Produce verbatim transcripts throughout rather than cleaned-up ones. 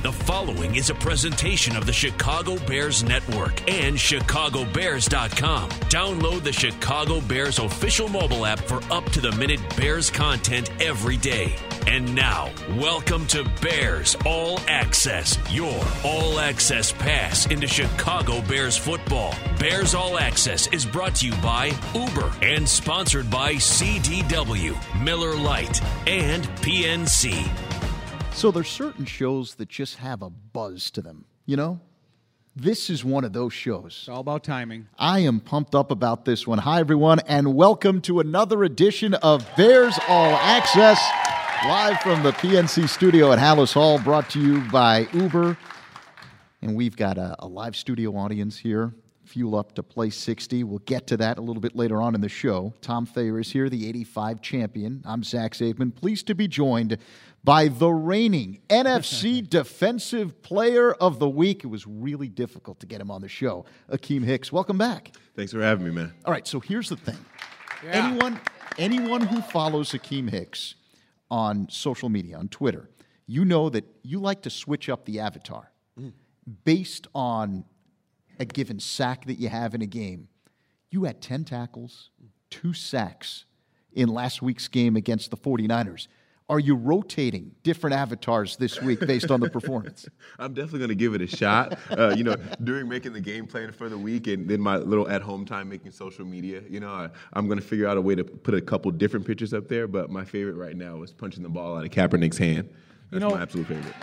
The following is a presentation of the Chicago Bears Network and Chicago Bears dot com. Download the Chicago Bears official mobile app for up-to-the-minute Bears content every day. And now, welcome to Bears All Access, your all-access pass into Chicago Bears football. Bears All Access is brought to you by Uber and sponsored by C D W, Miller Lite, and P N C. So there's certain shows that just have a buzz to them, you know? This is one of those shows. It's all about timing. I am pumped up about this one. Hi, everyone, and welcome to another edition of Bears All Access, live from the P N C studio at Hallis Hall, brought to you by Uber. And we've got a, a live studio audience here. Fuel up to play sixty. We'll get to that a little bit later on in the show. Tom Thayer is here, the eighty-five champion. I'm Zach Zaidman, pleased to be joined by the reigning N F C Defensive Player of the Week. It was really difficult to get him on the show. Akeem Hicks, welcome back. Thanks for having me, man. All right, so here's the thing. Yeah. Anyone, anyone who follows Akeem Hicks on social media, on Twitter, you know that you like to switch up the avatar mm. based on a given sack that you have in a game. You had ten tackles, two sacks in last week's game against the forty-niners. Are you rotating different avatars this week based on the performance? I'm definitely going to give it a shot. Uh, you know, during making the game plan for the week and then my little at-home time making social media, you know, I, I'm going to figure out a way to put a couple different pictures up there. But my favorite right now is punching the ball out of Kaepernick's hand. That's you know, my absolute favorite.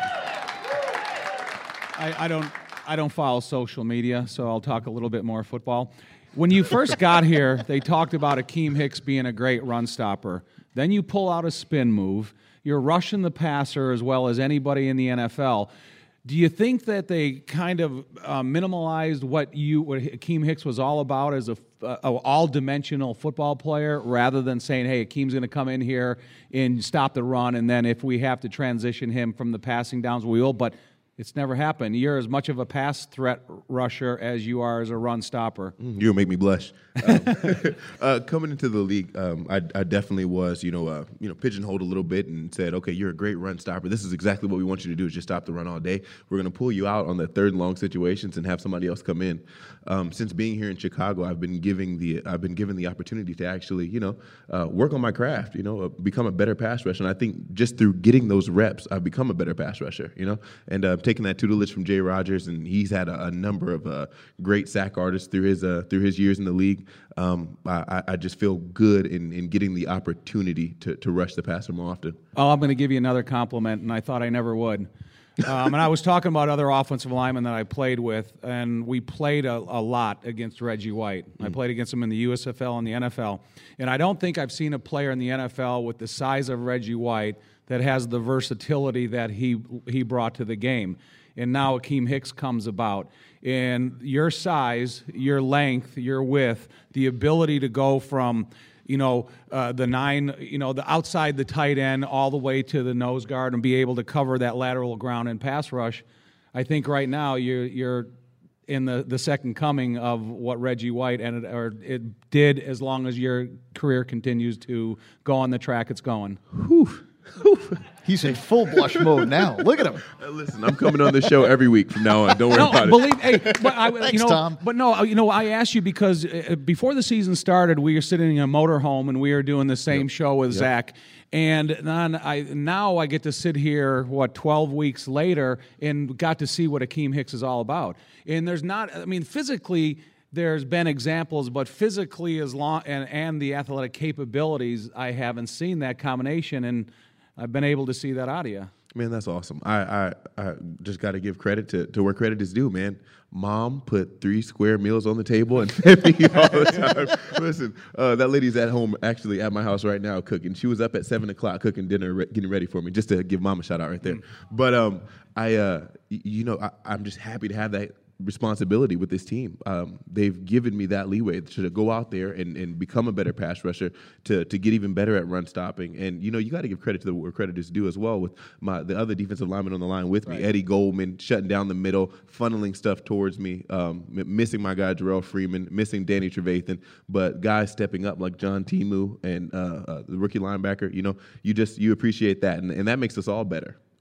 I, I don't. I don't follow social media, so I'll talk a little bit more football. When you first got here, they talked about Akeem Hicks being a great run stopper. Then you pull out a spin move. You're rushing the passer as well as anybody in the N F L. Do you think that they kind of uh, minimalized what you, what Akeem Hicks was all about as a, a all-dimensional football player, rather than saying, "Hey, Akeem's going to come in here and stop the run, and then if we have to transition him from the passing downs, we will." But it's never happened. You're as much of a pass threat rusher as you are as a run stopper. Mm, you'll make me blush. Um, uh, coming into the league, um, I, I definitely was, you know, uh, you know, pigeonholed a little bit and said, okay, you're a great run stopper. This is exactly what we want you to do, is just stop the run all day. We're going to pull you out on the third and long situations and have somebody else come in. Um, since being here in Chicago, I've been giving the I've been given the opportunity to actually, you know, uh, work on my craft. You know, uh, become a better pass rusher. And I think just through getting those reps, I've become a better pass rusher. You know, and uh, taking that tutelage from Jay Rogers, and he's had a, a number of uh, great sack artists through his uh, through his years in the league. Um, I, I just feel good in, in getting the opportunity to, to rush the passer more often. Oh, I'm going to give you another compliment, and I thought I never would. Um, and I was talking about other offensive linemen that I played with, and we played a, a lot against Reggie White. Mm. I played against him in the U S F L and the N F L. And I don't think I've seen a player in the N F L with the size of Reggie White that has the versatility that he he brought to the game. And now Akeem Hicks comes about. And your size, your length, your width, the ability to go from, you know, uh, the nine, you know, the outside the tight end all the way to the nose guard and be able to cover that lateral ground and pass rush. I think right now you're you're in the, the second coming of what Reggie White and it, or it did, as long as your career continues to go on the track it's going. Whew. He's in full blush mode now. Look at him. Uh, listen, I'm coming on this show every week from now on. Don't worry no, about believe, it. Hey, but I, Thanks, you know, Tom. But no, you know, I asked you because uh, before the season started, we were sitting in a motorhome and we were doing the same yep. show with yep. Zach. And then I now I get to sit here, what, twelve weeks later, and got to see what Akeem Hicks is all about. And there's not, I mean, physically, there's been examples, but physically as long and, and the athletic capabilities, I haven't seen that combination, and I've been able to see that out of you. Man, that's awesome. I I, I just got to give credit to, to where credit is due, man. Mom put three square meals on the table and fed me all the time. Listen, uh, that lady's at home, actually at my house right now cooking. She was up at seven o'clock cooking dinner, re- getting ready for me, just to give Mom a shout out right there. Mm. But um, I, uh, you know, I, I'm just happy to have that responsibility with this team. Um, they've given me that leeway to go out there and, and become a better pass rusher, to to get even better at run stopping. And, you know, you got to give credit to the, where credit is due as well, with my the other defensive linemen on the line with me. Right. Eddie Goldman shutting down the middle, funneling stuff towards me, um, m- missing my guy Jarrell Freeman, missing Danny Trevathan, but guys stepping up like John Timu and uh, uh, the rookie linebacker. You know, you just you appreciate that, and, and that makes us all better.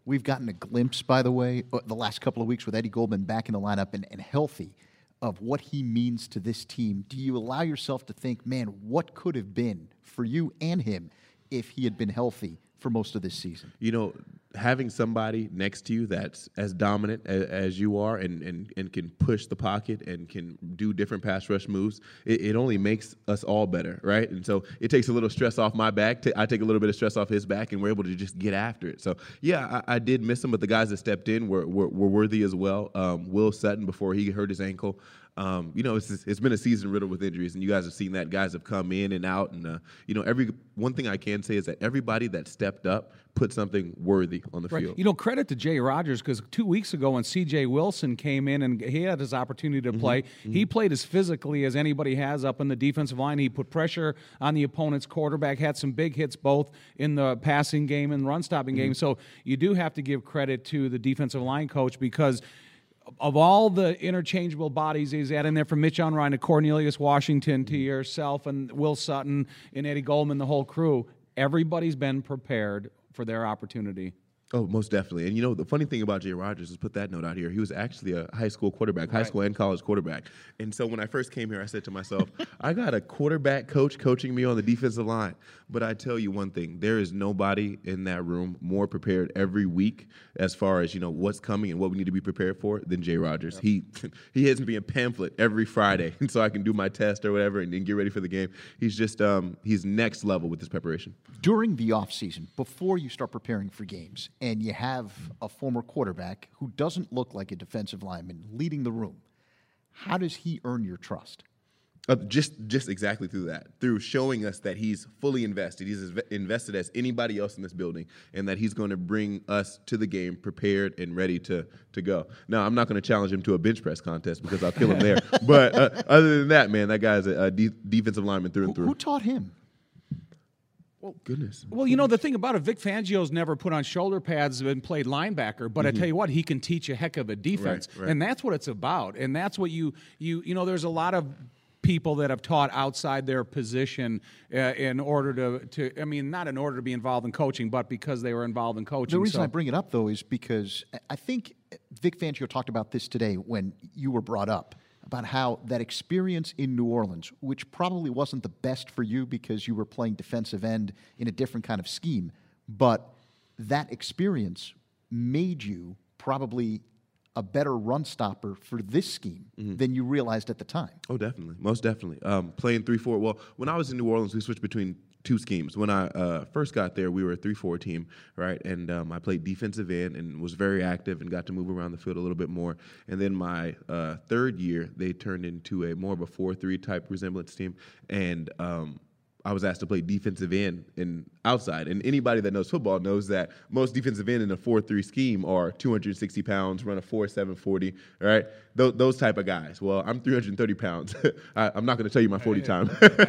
We've gotten a glimpse, by the way, the last couple of weeks with Eddie Goldman back in the lineup and, and healthy, of what he means to this team. Do you allow yourself to think, man, what could have been for you and him if he had been healthy for most of this season? You know, having somebody next to you that's as dominant as, as you are and, and, and can push the pocket and can do different pass rush moves, it, it only makes us all better, right? And so it takes a little stress off my back. T- I take a little bit of stress off his back, and we're able to just get after it. So, yeah, I, I did miss him, but the guys that stepped in were, were, were worthy as well. Um, Will Sutton, before he hurt his ankle, Um, you know, it's it's been a season riddled with injuries, and you guys have seen that. Guys have come in and out, and uh, you know, every one thing I can say is that everybody that stepped up put something worthy on the right. field. You know, credit to Jay Rogers, because two weeks ago when C J Wilson came in and he had his opportunity to play, mm-hmm. he played as physically as anybody has up in the defensive line. He put pressure on the opponent's quarterback, had some big hits both in the passing game and run-stopping mm-hmm. game. So you do have to give credit to the defensive line coach, because of all the interchangeable bodies he's had in there, from Mitch Unrein to Cornelius Washington to yourself and Will Sutton and Eddie Goldman, the whole crew, everybody's been prepared for their opportunity. Oh, most definitely. And, you know, the funny thing about Jay Rogers is, put that note out here, he was actually a high school quarterback, high right. school and college quarterback. And so when I first came here, I said to myself, I got a quarterback coach coaching me on the defensive line. But I tell you one thing, there is nobody in that room more prepared every week as far as, you know, what's coming and what we need to be prepared for than Jay Rogers. Yep. He he has me a pamphlet every Friday, and so I can do my test or whatever and, and get ready for the game. He's just, um, he's next level with his preparation. During the offseason, before you start preparing for games, and you have a former quarterback who doesn't look like a defensive lineman leading the room, how does he earn your trust? Uh, just just exactly through that, through showing us that he's fully invested. He's as invested as anybody else in this building, and that he's going to bring us to the game prepared and ready to to go. Now, I'm not going to challenge him to a bench press contest because I'll kill him there. But uh, other than that, man, that guy's a, a de- defensive lineman through and through. Who, who taught him? Well, goodness. Well, you know, the thing about it, Vic Fangio's never put on shoulder pads and played linebacker, but mm-hmm. I tell you what, he can teach a heck of a defense. Right, right. And that's what it's about. And that's what you, you, you know, there's a lot of people that have taught outside their position uh, in order to, to, I mean, not in order to be involved in coaching, but because they were involved in coaching. The reason so. I bring it up, though, is because I think Vic Fangio talked about this today when you were brought up, about how that experience in New Orleans, which probably wasn't the best for you because you were playing defensive end in a different kind of scheme, but that experience made you probably a better run stopper for this scheme mm-hmm. than you realized at the time. Oh, definitely. Most definitely. Um, playing three four. Well, when I was in New Orleans, we switched between two schemes. When I uh, first got there, we were a three four team, right? And um, I played defensive end and was very active and got to move around the field a little bit more. And then my uh, third year, they turned into a more of a four three type resemblance team. And um, I was asked to play defensive end and outside. And anybody that knows football knows that most defensive end in a four three scheme are two hundred sixty pounds, run a four seven forty, right? Th- those type of guys. Well, I'm three hundred thirty pounds. I, I'm not going to tell you my forty time.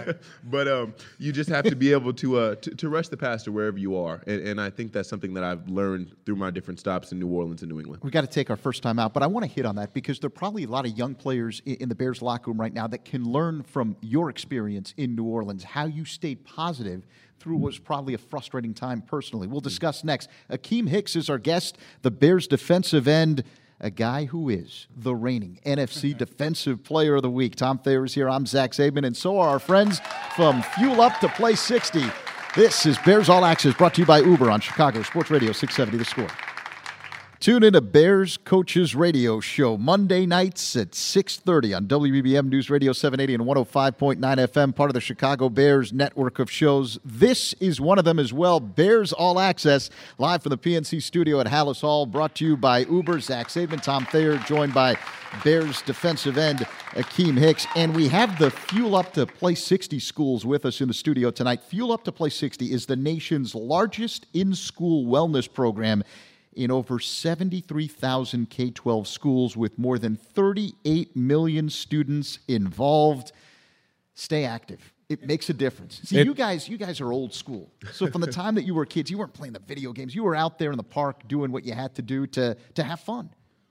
But um, you just have to be able to, uh, to to rush the passer wherever you are. And, and I think that's something that I've learned through my different stops in New Orleans and New England. We've got to take our first time out, but I want to hit on that because there are probably a lot of young players in, in the Bears locker room right now that can learn from your experience in New Orleans, how you stayed positive through what was probably a frustrating time personally. We'll discuss next. Akeem Hicks is our guest, the Bears defensive end, a guy who is the reigning N F C Defensive Player of the Week. Tom Thayer is here. I'm Zach Zaidman, and so are our friends from Fuel Up to Play sixty. This is Bears All Access, brought to you by Uber on Chicago Sports Radio six seventy The Score. Tune in to Bears Coaches Radio Show Monday nights at six thirty on W B B M News Radio seven eighty and one oh five point nine F M, part of the Chicago Bears network of shows. This is one of them as well, Bears All Access, live from the P N C studio at Hallis Hall, brought to you by Uber. Zach Zaidman, Tom Thayer, joined by Bears defensive end Akeem Hicks. And we have the Fuel Up to Play sixty schools with us in the studio tonight. Fuel Up to Play sixty is the nation's largest in-school wellness program in over seventy-three thousand K twelve schools with more than thirty-eight million students involved. Stay active. It makes a difference. See, it, you guys you guys are old school. So from the time that you were kids, you weren't playing the video games. You were out there in the park doing what you had to do to, to have fun.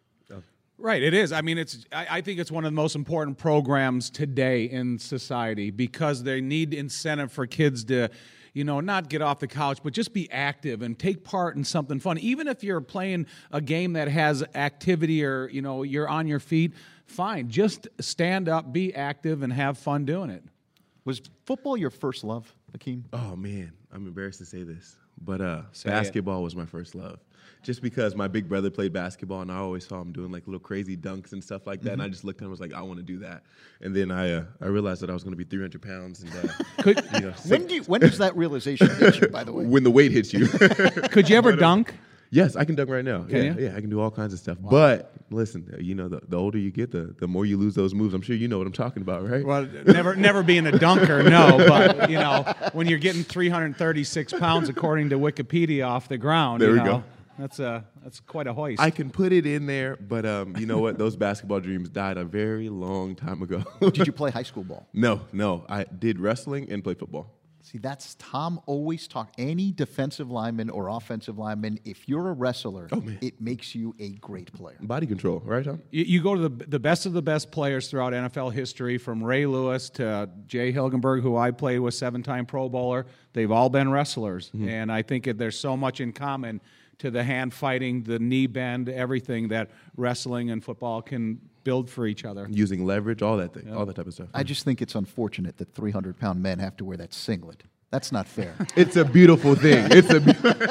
Right, it is. I mean, it's. I, I think it's one of the most important programs today in society because they need incentive for kids to, you know, not get off the couch, but just be active and take part in something fun. Even if you're playing a game that has activity or, you know, you're on your feet, fine. Just stand up, be active, and have fun doing it. Was football your first love, Akeem? Oh, man, I'm embarrassed to say this, but uh, Say basketball was my first love. Just because my big brother played basketball, and I always saw him doing like little crazy dunks and stuff like that, mm-hmm. and I just looked at him and was like, I want to do that. And then I uh, I realized that I was going to be three hundred pounds. And uh, Could, you know, when, do you, when does that realization hit you, by the way? When the weight hits you. Could you ever but, uh, dunk? Yes, I can dunk right now. Can yeah, you? yeah, I can do all kinds of stuff. Wow. But listen, you know, the, the older you get, the, the more you lose those moves. I'm sure you know what I'm talking about, right? Well, never never being a dunker, no. But, you know, when you're getting three hundred thirty-six pounds, according to Wikipedia, off the ground, there you we know, go. That's a that's quite a hoist. I can put it in there, but um, you know what? Those basketball dreams died a very long time ago. Did you play high school ball? No, no. I did wrestling and played football. See, that's Tom always talk. Any defensive lineman or offensive lineman, if you're a wrestler, oh, man. it makes you a great player. Body control, right, Tom? You, you go to the the best of the best players throughout N F L history, from Ray Lewis to Jay Hilgenberg, who I played with, seven-time Pro Bowler. They've all been wrestlers, mm-hmm. and I think it, there's so much in common to the hand fighting, the knee bend, everything that wrestling and football can build for each other. Using leverage, all that thing, Yep. all that type of stuff. I just think it's unfortunate that three hundred pound men have to wear that singlet. That's not fair. It's a beautiful thing. It's a.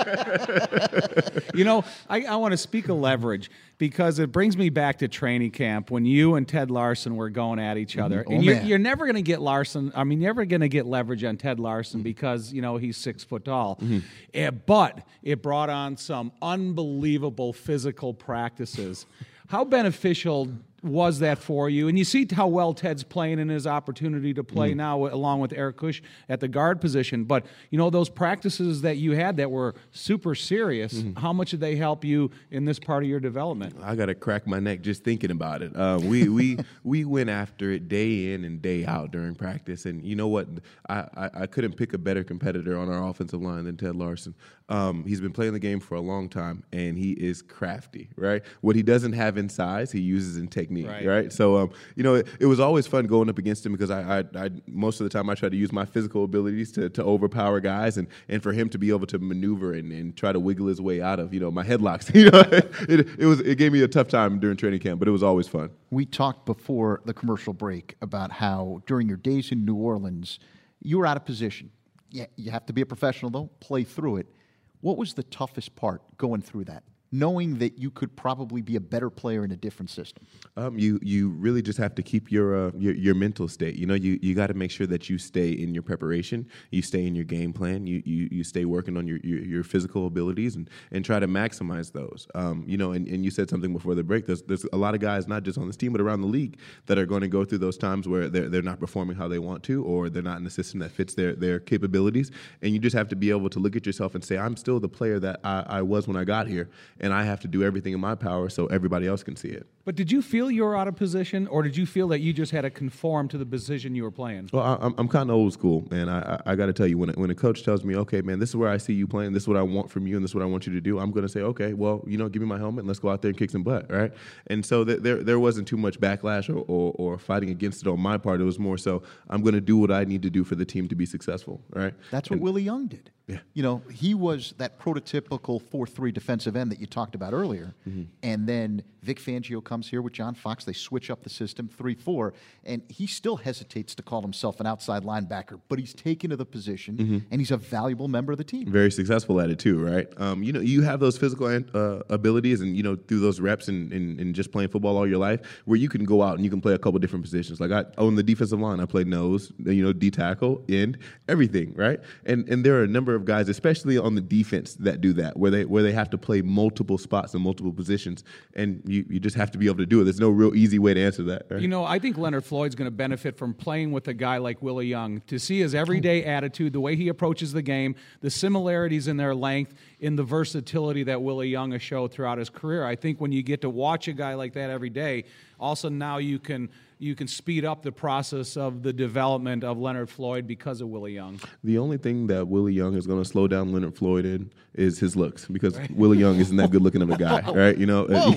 You know, I, I want to speak of leverage because it brings me back to training camp when you and Ted Larson were going at each other. Mm-hmm. Oh, and you're, man. you're never going to get Larson. I mean, you're never going to get leverage on Ted Larson mm-hmm. because, you know, he's six foot tall. Mm-hmm. Eh, but it brought on some unbelievable physical practices. How beneficial was that for you? And you see how well Ted's playing in his opportunity to play mm-hmm. now, along with Eric Kush at the guard position. But, you know, those practices that you had that were super serious, mm-hmm. how much did they help you in this part of your development? I got to crack my neck just thinking about it. Uh, we we we went after it day in and day out during practice. And you know what? I, I, I couldn't pick a better competitor on our offensive line than Ted Larson. Um, he's been playing the game for a long time, and he is crafty, right? What he doesn't have in size, he uses in technique, right? right? So, um, you know, it, it was always fun going up against him because I, I, I most of the time I try to use my physical abilities to, to overpower guys, and, and for him to be able to maneuver and, and try to wiggle his way out of, you know, my headlocks. You know, it, it was it gave me a tough time during training camp, but it was always fun. We talked before the commercial break about how during your days in New Orleans, you were out of position. Yeah, you have to be a professional, though, play through it. What was the toughest part going through that, knowing that you could probably be a better player in a different system? Um, you you really just have to keep your uh, your, your mental state. You know, you, you got to make sure that you stay in your preparation, you stay in your game plan, you you, you stay working on your, your, your physical abilities and, and try to maximize those. Um, you know, and, and you said something before the break. There's there's a lot of guys, not just on this team, but around the league, that are going to go through those times where they're they're not performing how they want to, or they're not in a system that fits their their capabilities. And you just have to be able to look at yourself and say, I'm still the player that I, I was when I got here, and I have to do everything in my power so everybody else can see it. But did you feel you were out of position, or did you feel that you just had to conform to the position you were playing? Well, I, I'm, I'm kind of old school, man. I, I, I got to tell you, when a, when a coach tells me, okay, man, this is where I see you playing, this is what I want from you, and this is what I want you to do, I'm going to say, okay, well, you know, give me my helmet and let's go out there and kick some butt, right? And so th- there there wasn't too much backlash or, or, or fighting against it on my part. It was more so, I'm going to do what I need to do for the team to be successful, right? That's what and, Willie Young did. Yeah. You know, he was that prototypical four three defensive end that you talked about earlier. Mm-hmm. And then Vic Fangio comes here with John Fox. They switch up the system, three four. And he still hesitates to call himself an outside linebacker, but he's taken to the position, mm-hmm. and he's a valuable member of the team. Very successful at it, too, right? Um, you know, you have those physical uh, abilities and, you know, through those reps and, and, and just playing football all your life, where you can go out and you can play a couple different positions. Like, I on the defensive line, I played nose, you know, D-tackle, end, everything, right? And and there are a number of guys, especially on the defense, that do that, where they where they have to play multiple spots and multiple positions, and you, you just have to be able to do it. There's no real easy way to answer that. Right? You know, I think Leonard Floyd's going to benefit from playing with a guy like Willie Young, to see his everyday attitude, the way he approaches the game, the similarities in their length, in the versatility that Willie Young has showed throughout his career. I think when you get to watch a guy like that every day, also now you can you can speed up the process of the development of Leonard Floyd because of Willie Young. The only thing that Willie Young is going to slow down Leonard Floyd in is his looks, because right. Willie Young isn't that good looking of a guy, right? You know,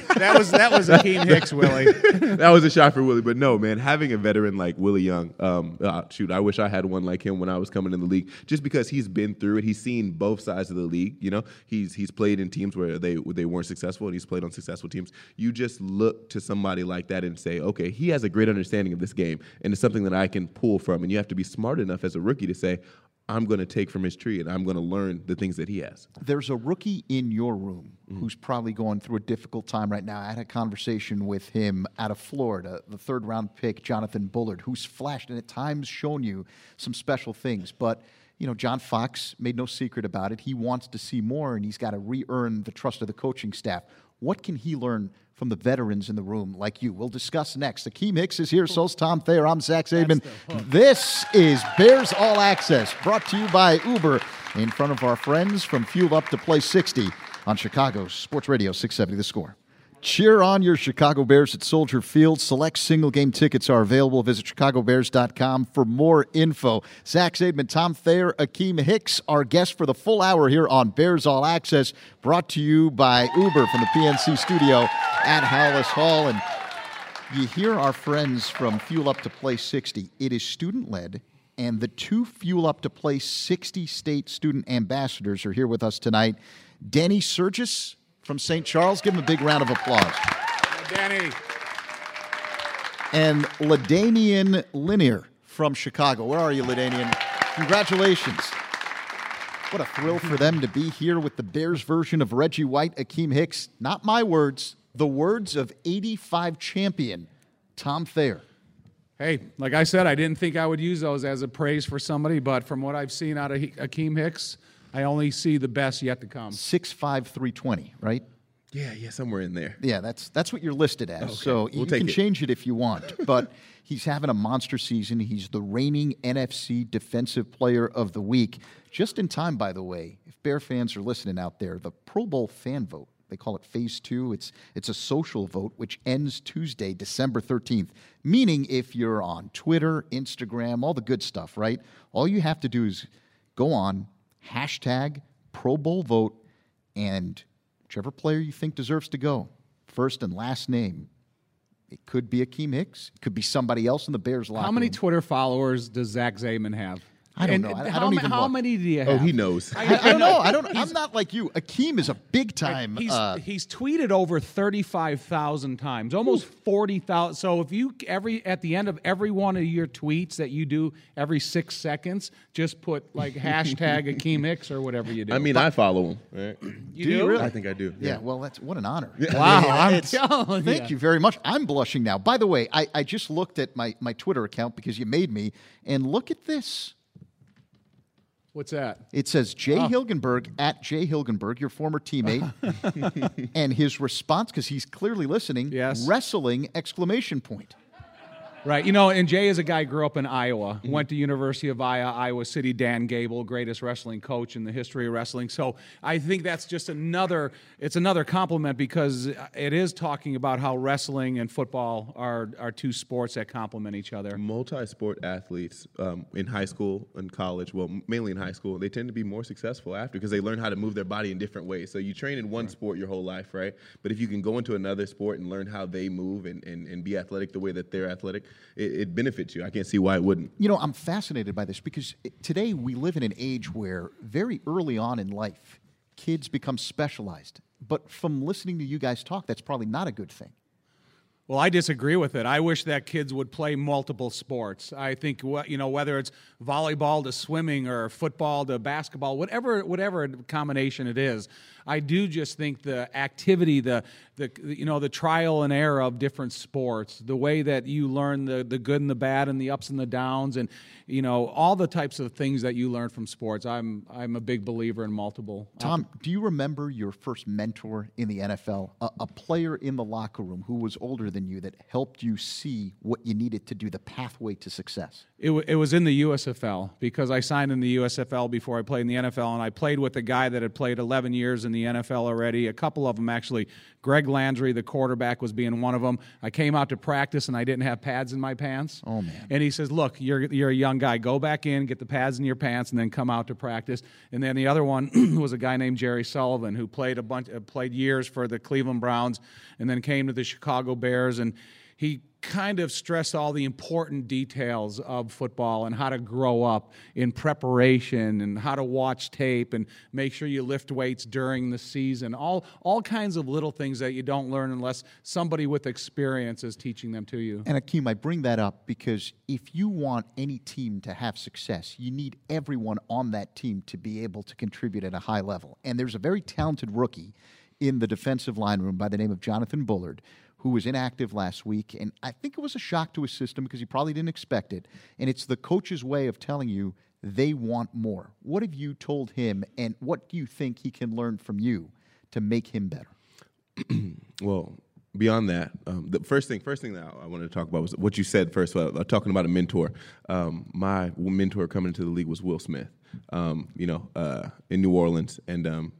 that was that was Akeem Hicks, Willie. That was a shot for Willie. But no, man, having a veteran like Willie Young, um, uh, shoot, I wish I had one like him when I was coming in the league, just because he's been through it. He's seen both sides of the league. You know, he's he's played in teams where they they weren't successful, and he's played on successful teams. You just look to somebody like that and say, okay, he has a great understanding of this game, and it's something that I can pull from. And you have to be smart enough as a rookie to say, I'm going to take from his tree, and I'm going to learn the things that he has. There's a rookie in your room mm-hmm. who's probably going through a difficult time right now. I had a conversation with him out of Florida, the third-round pick, Jonathan Bullard, who's flashed and at times shown you some special things. But, you know, John Fox made no secret about it. He wants to see more, and he's got to re-earn the trust of the coaching staff. What can he learn from the veterans in the room like you? We'll discuss next. Akeem Hicks is here. So's Tom Thayer. I'm Zach Zaidman. This is Bears All Access, brought to you by Uber, in front of our friends from Fuel Up to Play sixty on Chicago's Sports Radio six seventy The Score. Cheer on your Chicago Bears at Soldier Field. Select single-game tickets are available. Visit chicago bears dot com for more info. Zach Zaidman, Tom Thayer, Akeem Hicks, our guest for the full hour here on Bears All Access, brought to you by Uber from the P N C studio at Halas Hall. And you hear our friends from Fuel Up to Play sixty. It is student-led, and the two Fuel Up to Play sixty state student ambassadors are here with us tonight. Danny Surgis from Saint Charles. Give him a big round of applause. Hi, Danny. And LaDainian Lanier from Chicago. Where are you, LaDainian? Congratulations. What a thrill for them to be here with the Bears version of Reggie White, Akeem Hicks. Not my words, the words of eighty-five champion Tom Thayer. Hey, like I said, I didn't think I would use those as a praise for somebody, but from what I've seen out of Akeem Hicks, I only see the best yet to come. six five, three twenty, right? Yeah, yeah, somewhere in there. Yeah, that's that's what you're listed as. Okay. So We'll you take can it. change it if you want. But he's having a monster season. He's the reigning N F C Defensive Player of the Week. Just in time, by the way, if Bear fans are listening out there, the Pro Bowl fan vote, they call it Phase two. It's it's a social vote, which ends Tuesday, December thirteenth. Meaning if you're on Twitter, Instagram, all the good stuff, right? All you have to do is go on, hashtag Pro Bowl vote, and whichever player you think deserves to go, first and last name. It could be Akeem Hicks. It could be somebody else in the Bears locker How many room. Twitter followers does Zach Zaidman have? I don't And know. I, I how don't ma- even How look. many do you have? Oh, he knows. I, I don't know. I don't. I'm not like you. Akeem is a big time. He's, uh, he's tweeted over thirty-five thousand times, almost forty thousand. So if you every at the end of every one of your tweets that you do every six seconds, just put like hashtag Akeem Hicks or whatever you do. I mean, I follow him. Right? you do you really? I think I do. yeah. Well, that's what an honor. Wow, I'm It's- telling thank you. you very much. I'm blushing now. By the way, I, I just looked at my, my Twitter account because you made me, and look at this. What's that? It says Jay Oh. Hilgenberg at Jay Hilgenberg, your former teammate, and his response, because he's clearly listening, Yes. wrestling, exclamation point. Right. You know, and Jay is a guy who grew up in Iowa, went to University of Iowa, Iowa City, Dan Gable, greatest wrestling coach in the history of wrestling. So I think that's just another, it's another compliment because it is talking about how wrestling and football are, are two sports that complement each other. Multi-sport athletes um, in high school and college, well, mainly in high school, they tend to be more successful after because they learn how to move their body in different ways. So you train in one sport your whole life, right? But if you can go into another sport and learn how they move and, and, and be athletic the way that they're athletic, it, it benefits you. I can't see why it wouldn't. You know, I'm fascinated by this because it, today we live in an age where very early on in life, kids become specialized. But from listening to you guys talk, that's probably not a good thing. Well, I disagree with it. I wish that kids would play multiple sports. I think, wh- you know, whether it's volleyball to swimming or football to basketball, whatever whatever combination it is, I do just think the activity, the the you know, the trial and error of different sports, the way that you learn the the good and the bad and the ups and the downs, and you know, all the types of things that you learn from sports. I'm I'm a big believer in multiple. Tom, do you remember your first mentor in the N F L, a, a player in the locker room who was older than you that helped you see what you needed to do, the pathway to success? It, w- it was in the U S F L because I signed in the U S F L before I played in the N F L, and I played with a guy that had played eleven years in the the N F L already. A couple of them, actually. Greg Landry, the quarterback, was being one of them. I came out to practice, and I didn't have pads in my pants. Oh, man. And he says, look, you're, you're a young guy. Go back in, get the pads in your pants, and then come out to practice. And then the other one was a guy named Jerry Sullivan, who played a bunch, uh, played years for the Cleveland Browns and then came to the Chicago Bears. And he kind of stressed all the important details of football and how to grow up in preparation and how to watch tape and make sure you lift weights during the season. All all kinds of little things that you don't learn unless somebody with experience is teaching them to you. And Akeem, I bring that up because if you want any team to have success, you need everyone on that team to be able to contribute at a high level. And there's a very talented rookie in the defensive line room by the name of Jonathan Bullard, who was inactive last week, and I think it was a shock to his system because he probably didn't expect it, and it's the coach's way of telling you they want more. What have you told him, and what do you think he can learn from you to make him better? Well, beyond that, um, the first thing first thing that I wanted to talk about was what you said first, uh, talking about a mentor. Um, my mentor coming into the league was Will Smith, um, you know, uh, in New Orleans, and um,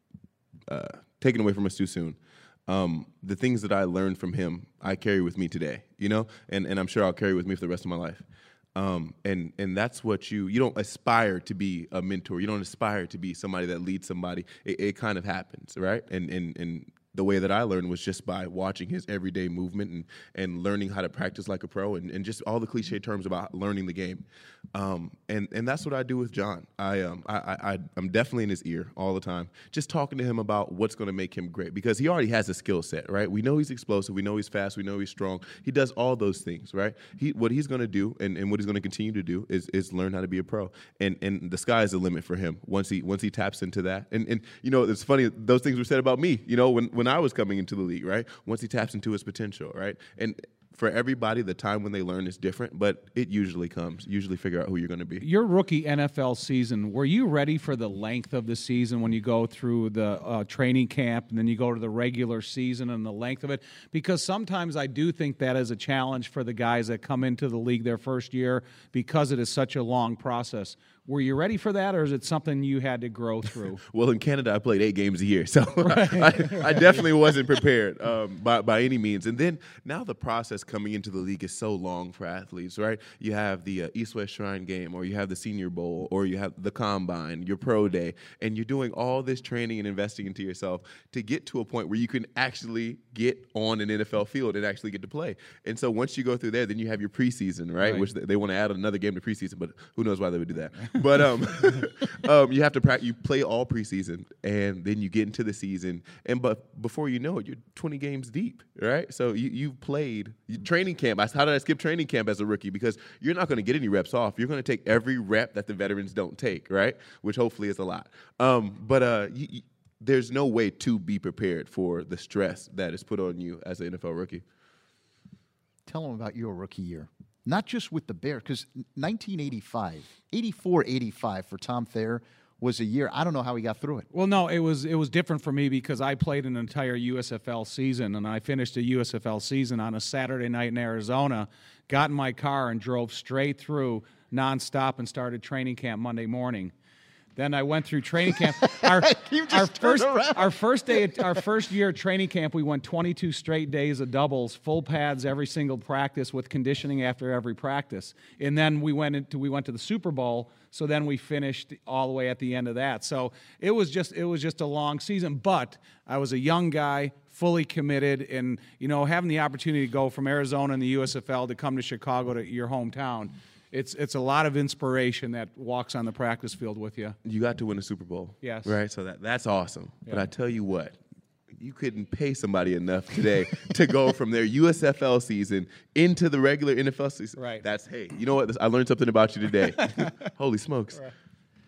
uh, taken away from us too soon. Um, the things that I learned from him, I carry with me today, you know, and, and I'm sure I'll carry with me for the rest of my life. Um, and and that's what you, you don't aspire to be a mentor. You don't aspire to be somebody that leads somebody. It, it kind of happens, right? And, and, and the way that I learned was just by watching his everyday movement and, and learning how to practice like a pro and, and just all the cliche terms about learning the game. Um, and, and that's what I do with John. I, um, I, I, I'm definitely in his ear all the time, just talking to him about what's going to make him great because he already has a skill set, right? We know he's explosive. We know he's fast. We know he's strong. He does all those things, right? He, what he's going to do and, and what he's going to continue to do is, is learn how to be a pro. And, and the sky is the limit for him once he, once he taps into that. And, and, you know, it's funny, those things were said about me, you know, when, when I was coming into the league, right? Once he taps into his potential, right? And for everybody, the time when they learn is different, but it usually comes. You usually figure out who you're going to be. Your rookie N F L season, were you ready for the length of the season when you go through the uh, training camp and then you go to the regular season and the length of it? Because sometimes I do think that is a challenge for the guys that come into the league their first year because it is such a long process. Were you ready for that, or is it something you had to grow through? Well, in Canada, I played eight games a year, so right. I, I definitely wasn't prepared um, by, by any means. And then now the process coming into the league is so long for athletes, right? You have the uh, East-West Shrine Game, or you have the Senior Bowl, or you have the Combine, your Pro Day, and you're doing all this training and investing into yourself to get to a point where you can actually get on an N F L field and actually get to play. And so once you go through there, then you have your preseason, right? right. Which they, they want to add another game to preseason, but who knows why they would do that. But um, um, you have to practice. You play all preseason, and then you get into the season. And but before you know it, you're twenty games deep, right? So you you've played you, training camp. How did I skip training camp as a rookie? Because you're not going to get any reps off. You're going to take every rep that the veterans don't take, right? Which hopefully is a lot. Um, but uh, you, you, there's no way to be prepared for the stress that is put on you as an N F L rookie. Tell them about your rookie year. Not just with the Bears, because nineteen eighty-five, eighty-four eighty-five for Tom Thayer was a year. I don't know how he got through it. Well, no, it was it was different for me because I played an entire U S F L season, and I finished a U S F L season on a Saturday night in Arizona, got in my car and drove straight through nonstop and started training camp Monday morning. Then I went through training camp. Our, our first, our first day, our first year at training camp, we went twenty-two straight days of doubles, full pads every single practice with conditioning after every practice. And then we went into we went to the Super Bowl. So then we finished all the way at the end of that. So it was just it was just a long season. But I was a young guy, fully committed, and you know having the opportunity to go from Arizona in the U S F L to come to Chicago, to your hometown. It's it's a lot of inspiration that walks on the practice field with you. You got to win a Super Bowl. Yes. Right? So that that's awesome. Yeah. But I tell you what, you couldn't pay somebody enough today to go from their U S F L season into the regular N F L season. Right. That's, hey, you know what? I learned something about you today. Holy smokes. Right.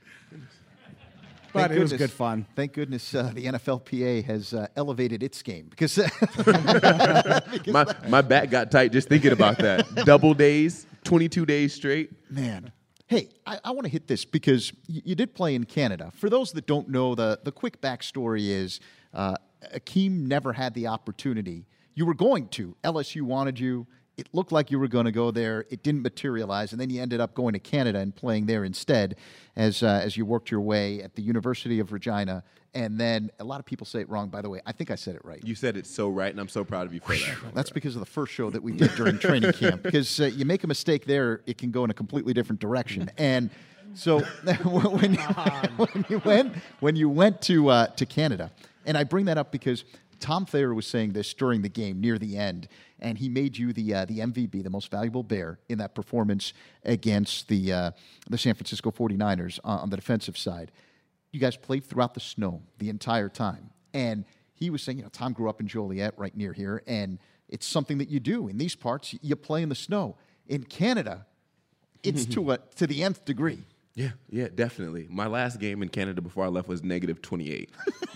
But Thank it was goodness, good fun. Thank goodness uh, the N F L P A has uh, elevated its game because, because my my back got tight just thinking about that. Double days, twenty-two days straight. Man. Hey, I, I want to hit this because you, you did play in Canada. For those that don't know, the, the quick backstory is uh, Akeem never had the opportunity. You were going to. L S U wanted you. it looked like you were going to go there. It didn't materialize, and then you ended up going to Canada and playing there instead as uh, as you worked your way at the University of Regina. And then a lot of people say it wrong, by the way. I think I said it right. You said it so right, and I'm so proud of you for that. That's because of the first show that we did during training camp. Because uh, you make a mistake there, it can go in a completely different direction. And so when, when you went when you went to uh, to Canada, and I bring that up because Tom Thayer was saying this during the game near the end, and he made you the uh, the M V P, the most valuable Bear, in that performance against the uh, the San Francisco forty-niners on, on the defensive side. You guys played throughout the snow the entire time, and he was saying, you know, Tom grew up in Joliet, right near here, and it's something that you do in these parts. You play in the snow. In Canada, it's to a, to the nth degree. Yeah, yeah, definitely. My last game in Canada before I left was negative twenty-eight.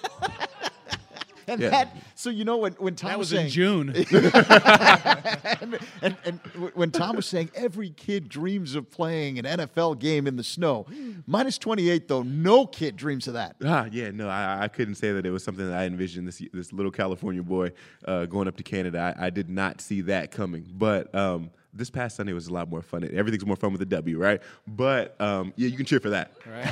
And Yeah. that, so you know when, when Tom That was saying, in June. and, and, and when Tom was saying every kid dreams of playing an N F L game in the snow, minus twenty-eight though, no kid dreams of that. Ah, yeah, no, I, I couldn't say that it was something that I envisioned. This this little California boy uh, going up to Canada, I, I did not see that coming. But um, this past Sunday was a lot more fun. Everything's more fun with a W, right? But um, yeah, you can cheer for that.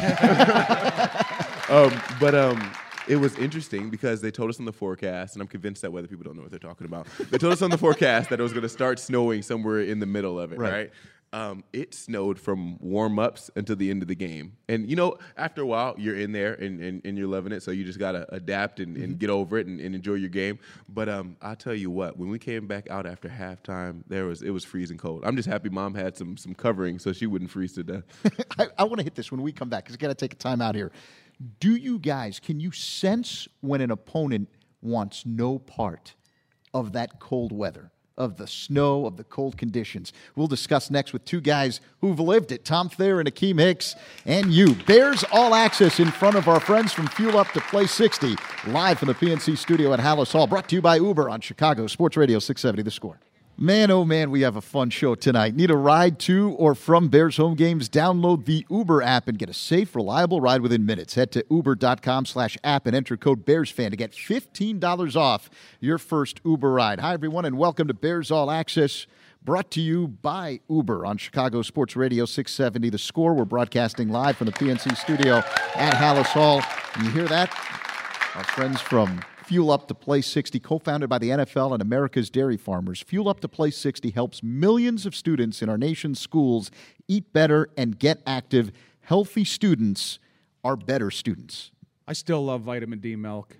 Right. um, but um, it was interesting because they told us on the forecast, and I'm convinced that weather people don't know what they're talking about. They told us on the forecast that it was going to start snowing somewhere in the middle of it, Right. right? Um, it snowed from warm-ups until the end of the game. And, you know, after a while, you're in there and, and, and you're loving it, so you just got to adapt and, and get over it and, and enjoy your game. But um, I'll tell you what, when we came back out after halftime, there was it was freezing cold. I'm just happy Mom had some some covering so she wouldn't freeze to death. I, I want to hit this when we come back because I got to take a time out here. Do you guys, can you sense when an opponent wants no part of that cold weather, of the snow, of the cold conditions? We'll discuss next with two guys who've lived it, Tom Thayer and Akeem Hicks, and you. Bears All Access in front of our friends from Fuel Up to Play sixty, live from the P N C studio at Hallis Hall, brought to you by Uber on Chicago Sports Radio six seventy The Score. Man, oh man, we have a fun show tonight. Need a ride to or from Bears home games? Download the Uber app and get a safe, reliable ride within minutes. Head to uber.com slash app and enter code BearsFan to get fifteen dollars off your first Uber ride. Hi, everyone, and welcome to Bears All Access, brought to you by Uber on Chicago Sports Radio six seventy The Score. We're broadcasting live from the P N C studio at Hallis Hall. You hear that? Our friends from Fuel Up to Play sixty, co-founded by the N F L and America's dairy farmers. Fuel Up to Play sixty helps millions of students in our nation's schools eat better and get active. Healthy students are better students. I still love vitamin D milk.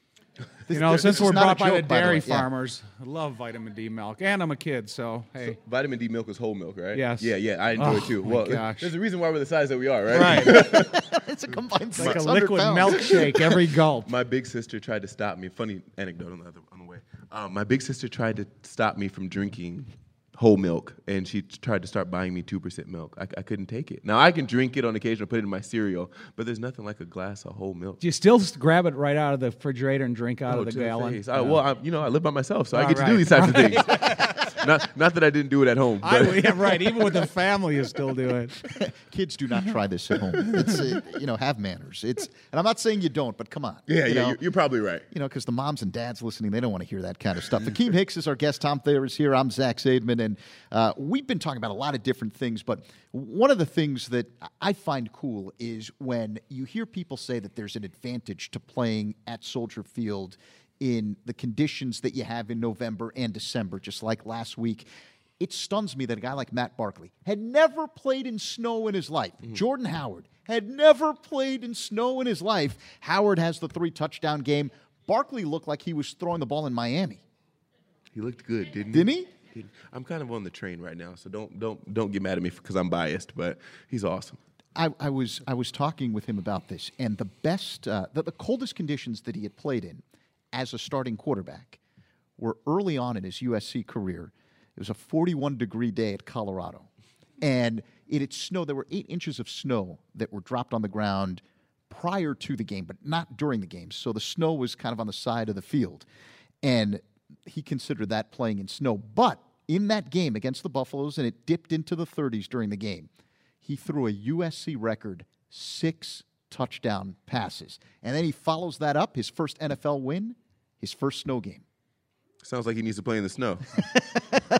This- You know, this since is we're not a brought by the joke, by the dairy way. Yeah. farmers, I love vitamin D milk. And I'm a kid, so hey. Vitamin D milk is whole milk, right? Yes. Yeah, yeah, I enjoy Oh, it too. my Well, gosh. there's a reason why we're the size that we are, right? Right. It's a combined Like a six hundred liquid pounds. milkshake every gulp. My big sister tried to stop me. Funny anecdote on the other on the way. Um, my big sister tried to stop me from drinking whole milk, and she t- tried to start buying me two percent milk. I, I couldn't take it. Now I can drink it on occasion, or put it in my cereal, but there's nothing like a glass of whole milk. Do you still s- grab it right out of the refrigerator and drink out Oh, of the to gallon? face. I, well, I, you know, I live by myself, so I All get to right. do these types of things. not, not that I didn't do it at home. I, But yeah, right. Even with the family, you still do it. Kids do not try this at home. It's, uh, you know, have manners. It's, and I'm not saying you don't, but come on. yeah, you yeah, know? you're, you're probably right. You know, because the moms and dads listening, they don't want to hear that kind of stuff. Akeem Hicks is our guest. Tom Thayer is here. I'm Zach Zaidman. And uh, we've been talking about a lot of different things, but one of the things that I find cool is when you hear people say that there's an advantage to playing at Soldier Field in the conditions that you have in November and December, just like last week. It stuns me that a guy like Matt Barkley had never played in snow in his life. Mm-hmm. Jordan Howard had never played in snow in his life. Howard has the three-touchdown game. Barkley looked like he was throwing the ball in Miami. He looked good, didn't he? Didn't he? Didn't- I'm kind of on the train right now, so don't don't don't get mad at me because I'm biased, but he's awesome. I, I was I was talking with him about this, and the best, uh, the, the coldest conditions that he had played in as a starting quarterback were early on in his U S C career. It was a forty-one degree day at Colorado, and it had snowed. There were eight inches of snow that were dropped on the ground prior to the game, but not during the game. So the snow was kind of on the side of the field, and he considered that playing in snow. But in that game against the Buffaloes, and it dipped into the thirties during the game, he threw a U S C record six touchdown passes. And then he follows that up, his first N F L win, his first snow game. Sounds like he needs to play in the snow.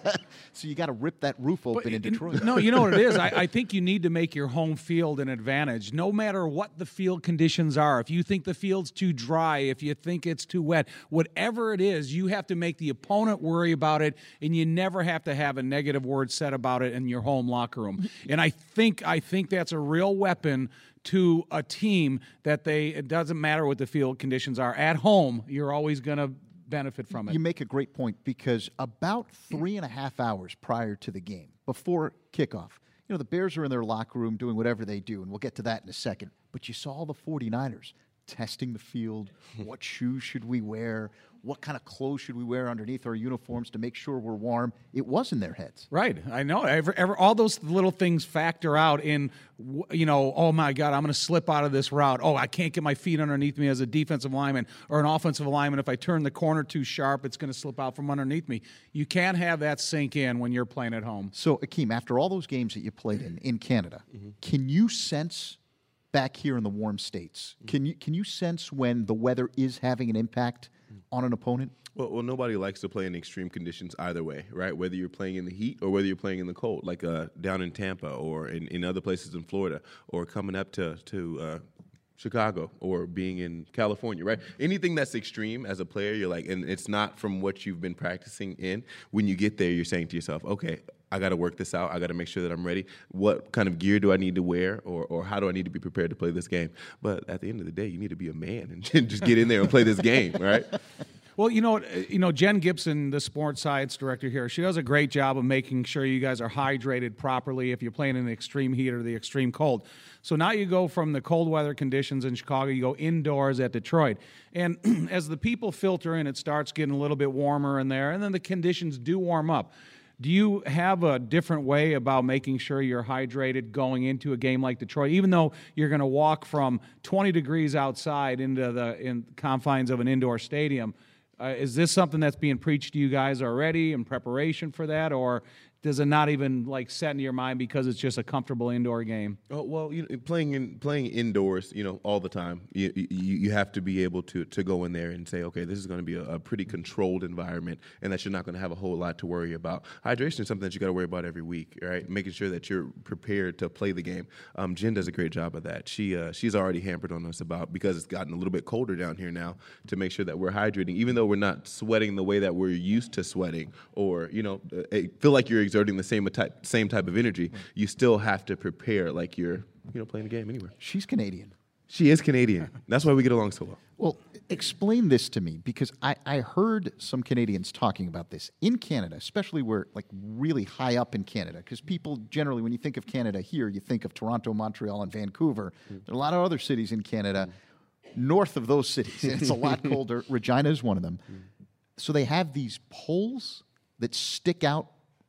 So you got to rip that roof open But, in Detroit. No, you know what it is? I, I think you need to make your home field an advantage, no matter what the field conditions are. If you think the field's too dry, if you think it's too wet, whatever it is, you have to make the opponent worry about it, and you never have to have a negative word said about it in your home locker room. And I think I think that's a real weapon to a team that they it doesn't matter what the field conditions are. At home, you're always going to benefit from it. You make a great point, because about three and a half hours prior to the game, before kickoff, you know, the Bears are in their locker room doing whatever they do, and we'll get to that in a second. But you saw the 49ers testing the field. What shoes should we wear? What kind of clothes should we wear underneath our uniforms to make sure we're warm? It was in their heads. Right. I know. Every, every, all those little things factor out in, you know, oh, my God, I'm going to slip out of this route. Oh, I can't get my feet underneath me as a defensive lineman or an offensive lineman. If I turn the corner too sharp, it's going to slip out from underneath me. You can't have that sink in when you're playing at home. So, Akeem, after all those games that you played in, in Canada, mm-hmm. can you sense back here in the warm states, can you can you sense when the weather is having an impact on an opponent? Well, well, nobody likes to play in extreme conditions either way, right? Whether you're playing in the heat or whether you're playing in the cold, like uh, down in Tampa or in, in other places in Florida, or coming up to to uh, Chicago or being in California, right? Anything that's extreme as a player, you're like, and it's not from what you've been practicing in. When you get there, you're saying to yourself, okay, I got to work this out. I got to make sure that I'm ready. What kind of gear do I need to wear, or or how do I need to be prepared to play this game? But at the end of the day, you need to be a man and just get in there and play this game, right? Well, you know, you know, Jen Gibson, the sports science director here, she does a great job of making sure you guys are hydrated properly if you're playing in the extreme heat or the extreme cold. So now you go from the cold weather conditions in Chicago, you go indoors at Detroit. And as the people filter in, it starts getting a little bit warmer in there, and then the conditions do warm up. Do you have a different way about making sure you're hydrated going into a game like Detroit, even though you're going to walk from twenty degrees outside into the in confines of an indoor stadium? Uh, is this something that's being preached to you guys already in preparation for that, or does it not even like set into your mind because it's just a comfortable indoor game? Oh, well, you know, playing in playing indoors, you know, all the time, you you, you have to be able to to go in there and say, okay, this is going to be a, a pretty controlled environment, and that you're not going to have a whole lot to worry about. Hydration is something that you got to worry about every week, right? Making sure that you're prepared to play the game. Um, Jen does a great job of that. She uh, she's already hampered on us about, because it's gotten a little bit colder down here now, to make sure that we're hydrating, even though we're not sweating the way that we're used to sweating, or you know, feel like you're exerting the same type same type of energy. You still have to prepare like you're, you know, playing a game anywhere. She's Canadian. She is Canadian. That's why we get along so well. Well, explain this to me, because I, I heard some Canadians talking about this. In Canada, especially where, like, really high up in Canada, because people generally, when you think of Canada here, you think of Toronto, Montreal, and Vancouver. Mm. There are a lot of other cities in Canada mm. north of those cities. It's a lot colder. Regina is one of them. Mm. So they have these poles that stick out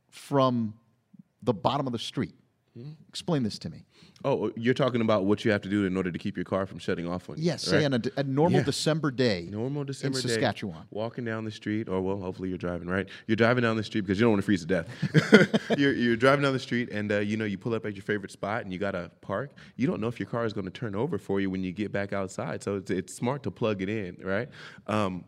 from the bottom of the street. Hmm? Explain this to me. Oh, you're talking about what you have to do in order to keep your car from shutting off on you. Yes, right? say on a, a normal yeah. December day. Normal December in day. Saskatchewan. Walking down the street, or well, hopefully you're driving, right? You're driving down the street because you don't want to freeze to death. you're, you're driving down the street, and uh, you know, you pull up at your favorite spot, and you got to park. You don't know if your car is going to turn over for you when you get back outside, so it's, it's smart to plug it in, right? Um,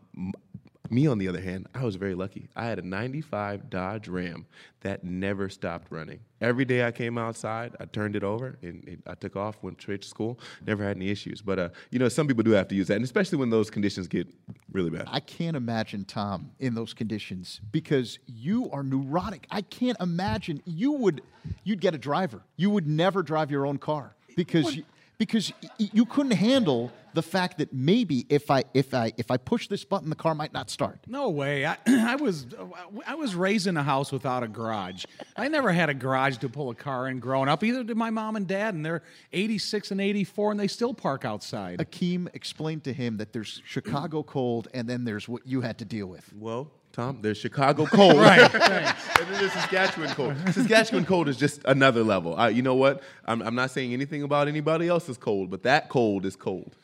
Me, on the other hand, I was very lucky. I had a ninety-five Dodge Ram that never stopped running. Every day I came outside, I turned it over, and it, I took off, went straight to school, never had any issues. But, uh, you know, some people do have to use that, and especially when those conditions get really bad. I can't imagine, Tom, in those conditions, because you are neurotic. I can't imagine you would you'd get a driver. You would never drive your own car because you, because you couldn't handle the fact that maybe if I if I if I push this button, the car might not start. No way. I, I was I was raised in a house without a garage. I never had a garage to pull a car in growing up. Either did my mom and dad, and they're eighty-six and eighty-four, and they still park outside. Akeem explained to him that there's Chicago cold, and then there's what you had to deal with. Well, Tom, there's Chicago cold. Right. And then there's Saskatchewan cold. Saskatchewan cold is just another level. Uh, you know what? I'm, I'm not saying anything about anybody else's cold, but that cold is cold.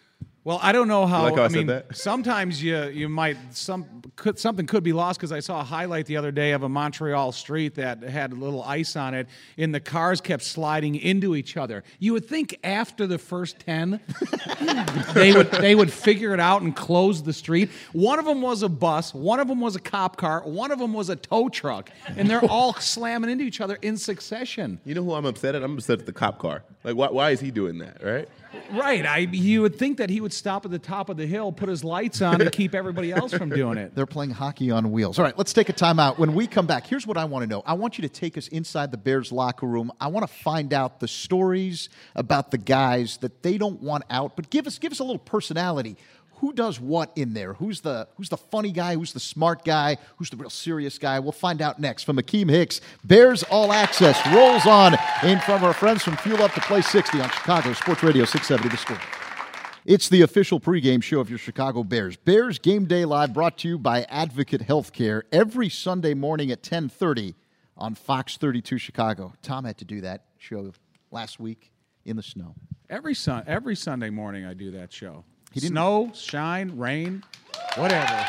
Well, I don't know how. You like how I I said mean, that? sometimes you you might some could something could be lost because I saw a highlight the other day of a Montreal street that had a little ice on it, and the cars kept sliding into each other. You would think after the first ten, they would they would figure it out and close the street. One of them was a bus, one of them was a cop car, one of them was a tow truck, and they're all slamming into each other in succession. You know who I'm upset at? I'm upset at the cop car. Like, why, why is he doing that, right? Right. I you would think that he would stop at the top of the hill, put his lights on, and keep everybody else from doing it. They're playing hockey on wheels. All right, let's take a timeout. When we come back, here's what I want to know. I want you to take us inside the Bears locker room. I want to find out the stories about the guys that they don't want out, but give us give us a little personality. Who does what in there? Who's the who's the funny guy? Who's the smart guy? Who's the real serious guy? We'll find out next from Akeem Hicks. Bears All Access rolls on in front of our friends from Fuel Up to Play sixty on Chicago Sports Radio six seventy The Score. It's the official pregame show of your Chicago Bears. Bears Game Day Live brought to you by Advocate Healthcare every Sunday morning at ten thirty on Fox thirty-two Chicago. Tom had to do that show last week in the snow. Every sun, every Sunday morning, I do that show. He didn't- Snow, shine, rain, whatever.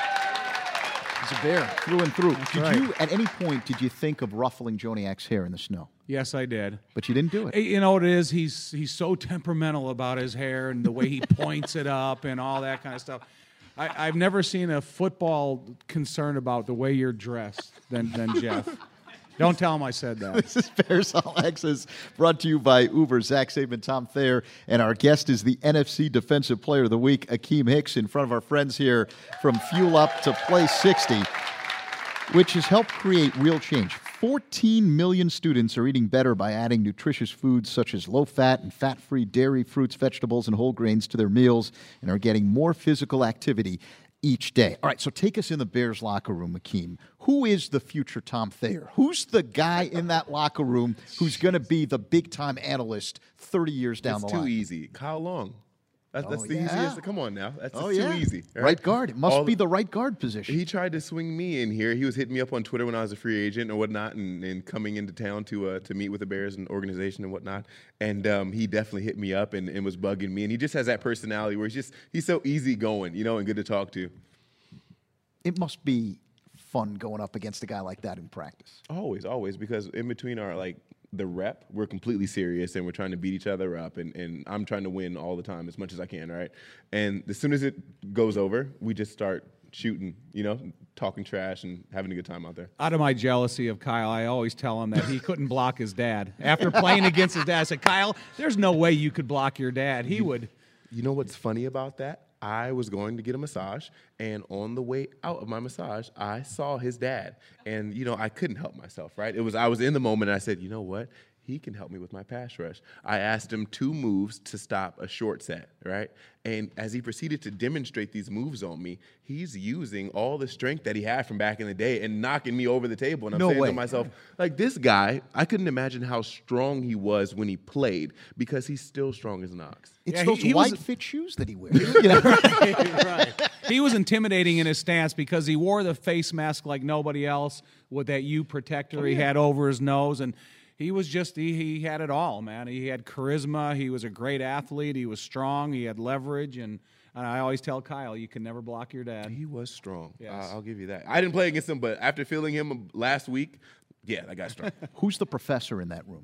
He's a bear through and through. Did right. you, at any point, did you think of ruffling Joniak's hair in the snow? Yes, I did. But you didn't do it. Hey, you know what it is? He's he's so temperamental about his hair and the way he points it up and all that kind of stuff. I, I've never seen a football concerned about the way you're dressed than than Jeff. Don't tell him I said that. This is Bears All Access, brought to you by Uber. Zach Saban, Tom Thayer, and our guest is the N F C Defensive Player of the Week, Akeem Hicks, in front of our friends here from Fuel Up to Play sixty, which has helped create real change. fourteen million students are eating better by adding nutritious foods such as low-fat and fat-free dairy, fruits, vegetables, and whole grains to their meals and are getting more physical activity each day. All right, so take us in the Bears locker room, Akeem. Who is the future Tom Thayer? Who's the guy in that locker room who's going to be the big-time analyst thirty years down It's the too line? easy. Kyle Long. That's, that's Oh, the yeah. easiest. Come on now. That's Oh, just yeah. too easy. Right guard. It must All be the- the right guard position. He tried to swing me in here. He was hitting me up on Twitter when I was a free agent or whatnot, and, and coming into town to uh, to meet with the Bears and organization and whatnot. And um, he definitely hit me up and, and was bugging me. And he just has that personality where he's just he's so easygoing, you know, and good to talk to. It must be fun going up against a guy like that in practice. Always, always, because in between our like the rep, we're completely serious and we're trying to beat each other up, and, and I'm trying to win all the time as much as I can, right? And as soon as it goes over, we just start shooting, you know, talking trash and having a good time out there. Out of my jealousy of Kyle, I always tell him that he couldn't block his dad. After playing against his dad, I said, Kyle, there's no way you could block your dad. He would. You know what's funny about that? I was going to get a massage, and on the way out of my massage, I saw his dad, and you know I couldn't help myself. Right? It was I was in the moment, and I said, you know what? He can help me with my pass rush. I asked him two moves to stop a short set, right? And as he proceeded to demonstrate these moves on me, he's using all the strength that he had from back in the day and knocking me over the table. And I'm No saying way. to myself, like, this guy, I couldn't imagine how strong he was when he played, because he's still strong as an ox. It's Yeah, he- those he was- white fit shoes that he wears. You know? Right. He was intimidating in his stance because he wore the face mask like nobody else with that U protector he had over his nose. And he was just, he, he had it all, man. He had charisma. He was a great athlete. He was strong. He had leverage. And, and I always tell Kyle, you can never block your dad. He was strong. Yes. I- I'll give you that. I didn't play against him, but after feeling him last week, yeah, that guy's strong. Who's the professor in that room?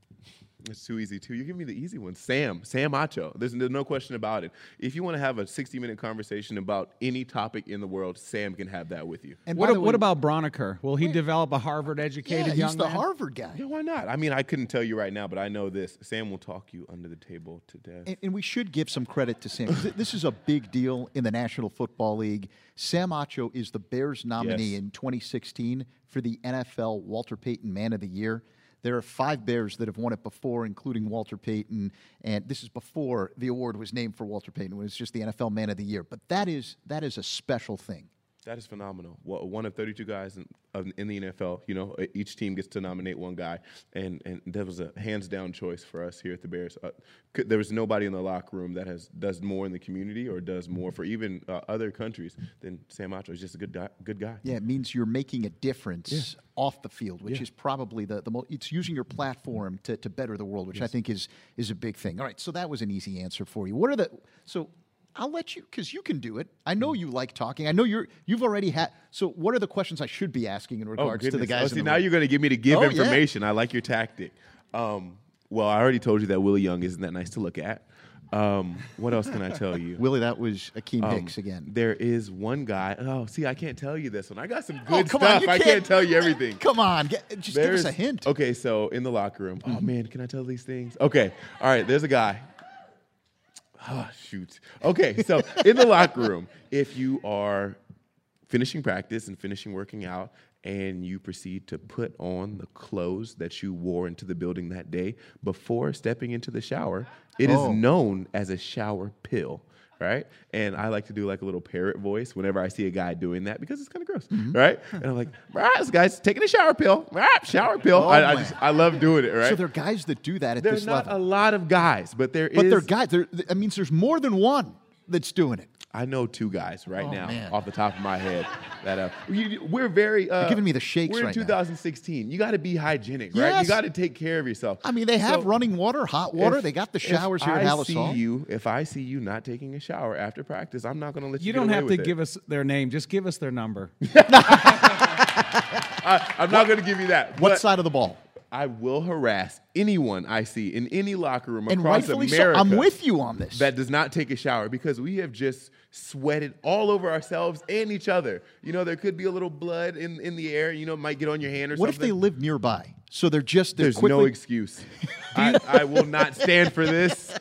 It's too easy, too. You give me the easy one. Sam. Sam Acho. There's, there's no question about it. If you want to have a sixty-minute conversation about any topic in the world, Sam can have that with you. And What, by the what way- about Broniker? Will he develop a Harvard-educated Yeah, young he's the man? Harvard guy. Yeah, why not? I mean, I couldn't tell you right now, but I know this. Sam will talk you under the table to death. And, and we should give some credit to Sam. 'Cause This is a big deal in the National Football League. Sam Acho is the Bears nominee Yes. in twenty sixteen for the N F L Walter Payton Man of the Year. There are five Bears that have won it before, including Walter Payton, and this is before the award was named for Walter Payton. It was just the N F L Man of the Year. But that is that is a special thing. That is phenomenal. Well, one of thirty-two guys in, of- in the N F L, you know, each team gets to nominate one guy, and, and that was a hands-down choice for us here at the Bears. Uh, could, there was nobody in the locker room that has does more in the community or does more for even uh, other countries than Sam Acho. He's just a good guy. Good guy. Yeah, it means you're making a difference off the field, which is probably the, the most, it's using your platform to, to better the world, which I think is is a big thing. All right, so that was an easy answer for you. What are the, so I'll let you, because you can do it. I know you like talking. I know you're, you've already had, so what are the questions I should be asking in regards oh, to the guys? Oh, in see, the now room? you're going to get me to give Oh, information. Yeah. I like your tactic. Um, well, I already told you that Willie Young isn't that nice to look at. Um, what else can I tell you? Willie, that was Akeem um, Hicks again. There is one guy. Oh, see, I can't tell you this one. I got some Oh, good come stuff. on, you I can't- can't tell you everything. Come on, get, just There's- give us a hint. Okay, so in the locker room. Oh, man, can I tell these things? Okay, all right, there's a guy. Oh, shoot. Okay, so in the locker room, if you are finishing practice and finishing working out and you proceed to put on the clothes that you wore into the building that day before stepping into the shower, it Oh. is known as a shower pill. Right? And I like to do like a little parrot voice whenever I see a guy doing that because it's kind of gross. Mm-hmm. Right? And I'm like, right, this guy's taking a shower pill. Right, shower pill. Oh, I, I, man. just, I love doing it, right? So there are guys that do that at There's this not level. a lot of guys, but there is. But they're guys. There, that means there's more than one that's doing it. I know two guys right Oh, now man. off the top of my head that uh, you, we're very. Uh, You're giving me the shakes We're in right now. two thousand sixteen. You got to be hygienic, right? Yes. You got to take care of yourself. I mean, they have So running water, hot water. if- They got the if showers here at I Hallis see Hall. you, if I see you not taking a shower after practice, I'm not going to let you. You get don't away have to with it. give us their name. Just give us their number. I, I'm not going to give you that. What but side of the ball? I will harass anyone I see in any locker room And across rightfully America. so. I'm with you on this. That does not take a shower because we have just sweated all over ourselves and each other. You know, there could be a little blood in, in the air. You know, it might get on your hand or What if something. they live nearby? So they're just they're There's quickly. no excuse. I, I will not stand for this.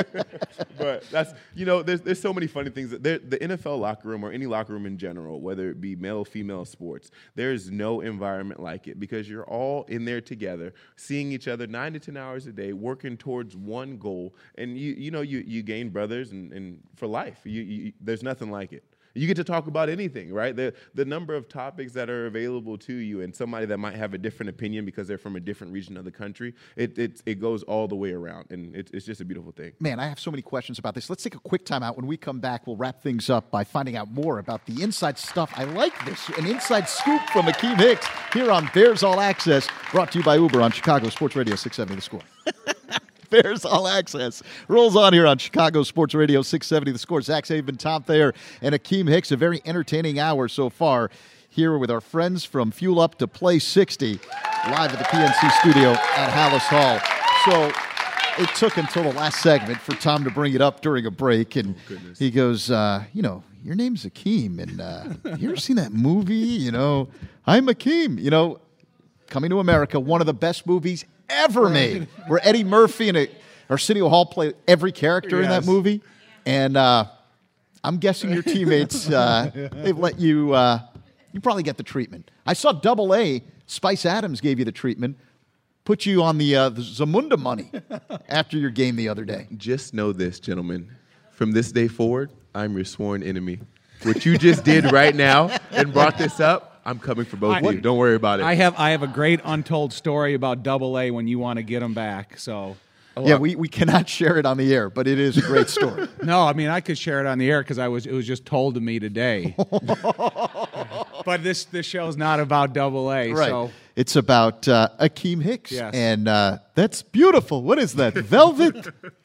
But that's, you know, there's there's so many funny things. That there, the N F L locker room or any locker room in general, whether it be male, female sports, there's no environment like it because you're all in there together, seeing each other nine to ten hours a day, working towards one goal, and you you know you you gain brothers and, and for life. You, you there's nothing like it. You get to talk about anything, right? The the number of topics that are available to you, and somebody that might have a different opinion because they're from a different region of the country, it it, it goes all the way around, and it, it's just a beautiful thing. Man, I have so many questions about this. Let's take a quick time out. When we come back, we'll wrap things up by finding out more about the inside stuff. I like this. An inside scoop from Akeem Hicks here on Bears All Access, brought to you by Uber on Chicago Sports Radio six seventy The Score. Bears All Access rolls on here on Chicago Sports Radio six seventy The Score. Zach Saban, Tom Thayer, and Akeem Hicks. A very entertaining hour so far here with our friends from Fuel Up to Play sixty, live at the P N C studio at Hallis Hall. So it took until the last segment for Tom to bring it up during a break, and Oh, goodness. he goes, uh, you know, your name's Akeem, and uh, you ever seen that movie? You know, I'm Akeem. You know, Coming to America, one of the best movies ever made, where Eddie Murphy and Arsenio Hall played every character in that Yes. movie. And uh, I'm guessing your teammates, uh, they've let you, uh, you probably get the treatment. I saw Double A, Spice Adams gave you the treatment, put you on the, uh, the Zamunda money after your game the other day. Just know this, gentlemen. From this day forward, I'm your sworn enemy. What you just did right now and brought this up, I'm coming for both I- of you. Don't worry about it. I have I have a great untold story about Double A when you want to get them back. So yeah, we, we cannot share it on the air, but it is a great story. no, I mean I could share it on the air because I was it was just told to me today. But this this show's not about Double A. Right. So It's about uh, Akeem Hicks. Yes. And uh, that's beautiful. What is that? Velvet?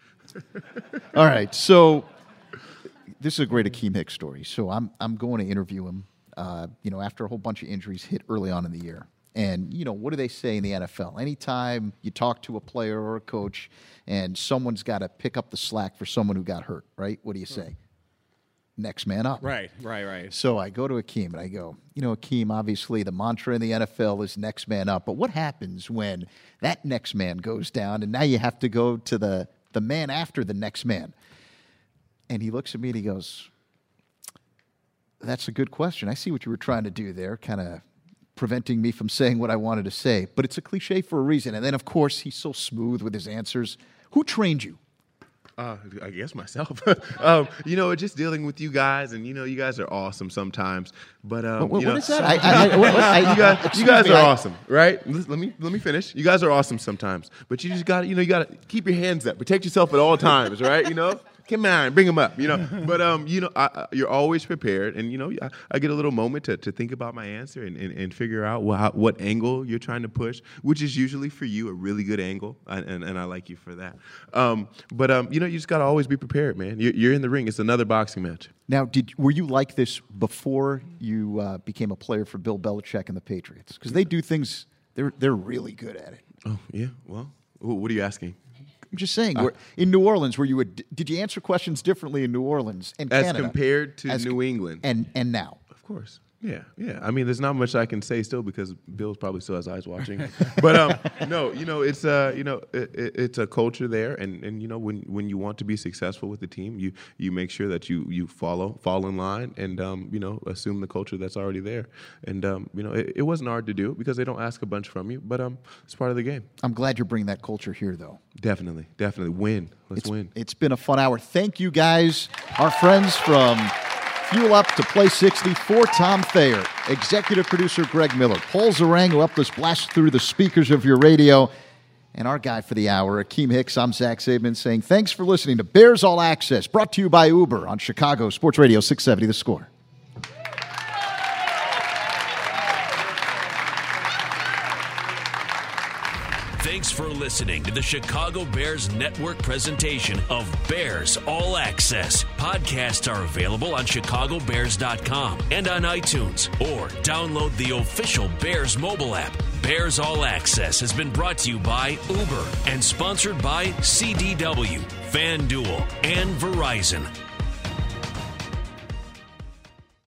All right. So this is a great Akeem Hicks story. So I'm I'm going to interview him, uh, you know, after a whole bunch of injuries hit early on in the year. And, you know, what do they say in the N F L? Anytime you talk to a player or a coach and someone's got to pick up the slack for someone who got hurt, right? What do you say? Next man up. right, right, right. So I go to Akeem and I go, you know, Akeem, obviously the mantra in the N F L is next man up. But what happens when that next man goes down and now you have to go to the, the man after the next man? And he looks at me and he goes, that's a good question. I see what you were trying to do there, kind of preventing me from saying what I wanted to say. But it's a cliche for a reason. And then, of course, he's so smooth with his answers. Who trained you? Uh, I guess myself. um, you know, just dealing with you guys, and you know, you guys are awesome sometimes. But um, What- you what know, is that? I- I- I- what- what- I- you guys, you excuse guys me, are I- awesome, right? Let let me let me finish. You guys are awesome sometimes, but you just got to, you know, you got to keep your hands up, protect yourself at all times, right? You know, Come on, bring him up, you know. But, um, you know, I, I, you're always prepared. And, you know, I, I get a little moment to, to think about my answer and, and, and figure out what, how, what angle you're trying to push, which is usually for you a really good angle. And, and, and I like you for that. Um, but, um, you know, you just got to always be prepared, man. You're, you're in the ring. It's another boxing match. Now, did were you like this before you uh, became a player for Bill Belichick and the Patriots? Because they do things, they're, they're really good at it. Oh, yeah. Well, what are you asking? I'm just saying, uh, in New Orleans, were you a, did you answer questions differently in New Orleans and as Canada, compared to as New com- England? and and now? Of course. Yeah, yeah. I mean, there's not much I can say still because Bill's probably still has eyes watching. But um, no, you know, it's uh, you know, it, it, it's a culture there, and, and you know, when, when you want to be successful with the team, you you make sure that you you follow fall in line, and um, you know, assume the culture that's already there. And um, you know, it, it wasn't hard to do because they don't ask a bunch from you, but um, it's part of the game. I'm glad you're bringing that culture here, though. Definitely, definitely win. Let's it's, win. It's been a fun hour. Thank you, guys, our friends from Fuel Up to Play sixty for Tom Thayer, executive producer Greg Miller, Paul Zarang, who helped us blast through the speakers of your radio, and our guy for the hour, Akeem Hicks. I'm Zach Saban saying thanks for listening to Bears All Access, brought to you by Uber on Chicago Sports Radio six seventy The Score. Thanks for listening to the Chicago Bears Network presentation of Bears All Access. Podcasts are available on chicago bears dot com and on iTunes, or download the official Bears mobile app. Bears All Access has been brought to you by Uber and sponsored by C D W, FanDuel, and Verizon.